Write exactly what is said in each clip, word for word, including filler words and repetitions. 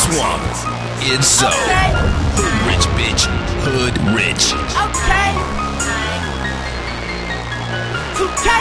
swamp. It's so hood rich, bitch. Hood rich. Okay. two K.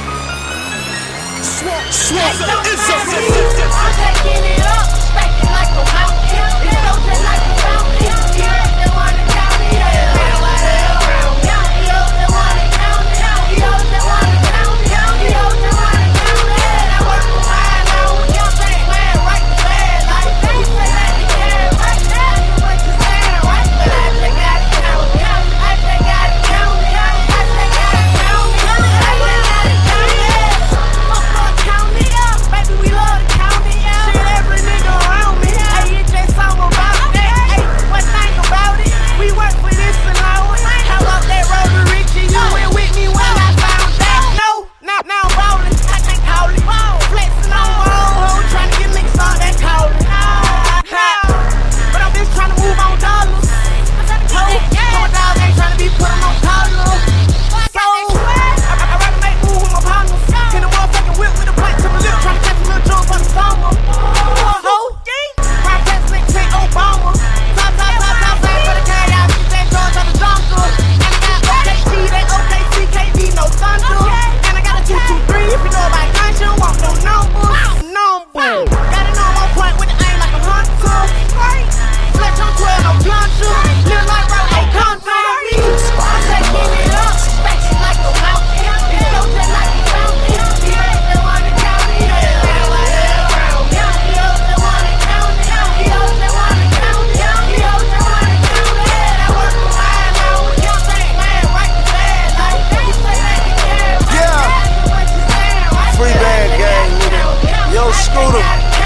Swamp, swamp. It's so. I'm taking it up, spanking like a mountain. It's so just like a fountain. Yeah, they wanna count it. Yeah, they wanna count it. Yo, they wanna count it. Yo, they wanna count it. Yo, they wanna count it. I work for mine now. Young thing, man, right to bed. Like they say that they care right now. What you saying, right? But I just gotta count it. I just gotta count it. I just gotta count it. I just gotta count it. Fuck up, count it up. Baby, we love to count it. Shit, every nigga around me. Hey, it's just something about that. Hey, one thing about it, we work for this allowance. How about that road to Richie? You went with me when I found that. No, now, now I'm ballin'. I can't call it. Flexing on my own hoe, trying to get niggas all that calling. But I'm just trying to move on dollars. Ho, my dog ain't trying to be put on collars. So, I, I rather make move with my partners. Hit a motherfucking whip with a plank to my lip, trying to catch a little jump for the summer. Ho, my president take Obama. Top, top, top, top, top for the cat out. Get that drugs on the jungle. And I got O K G, that O K C, can't be no thunder. And I got a two two three, if you know about guns, you want no numbers. Number. Gotta know I'm on point with the aim like a hunter. Fletch on twelve, no plunger. Live like road, no country. I'm taking it up, spanking like a mountain. It's so just like a fountain. Yeah, they wanna count it. Yeah, they wanna count it. Yo, they wanna count it. Yo, they wanna count it. Yo, they wanna count it. I work for mine now. Young thing, man, right to bed. Like they say that they care. Yeah. What you saying, right? Free band gang, nigga. Yo, Scooter.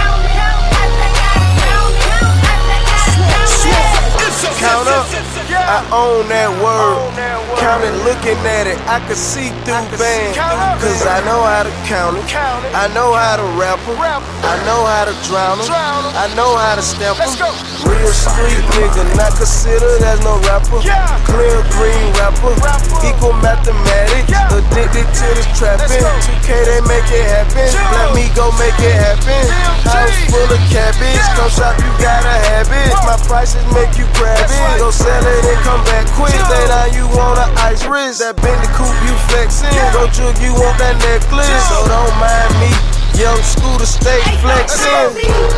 Count up. I own that word. Count it, looking at it. I can see through band. Cause I know how to count it. I know how to rap 'em. I know how to drown 'em. I know how to stamp 'em. Real street nigga, not considered as no rapper. Clear green rapper. Equal mathematics. Addicted to this trapping. two K, they make it happen. Let me go make it happen. House full of cabbage. Come shop, you gotta have it. My prices make you grab it. Go sell it and come back quick. Lay down, you want an ice wrist. That Bentley coupe, you flexing. Go jug, you want that necklace. So don't mind me. Young Scooter, stay flexing.